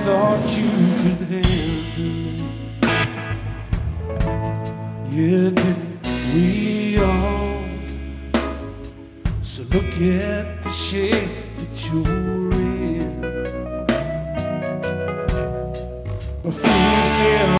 thought you could handle it. Yeah, didn't we all? So look at the shape that you're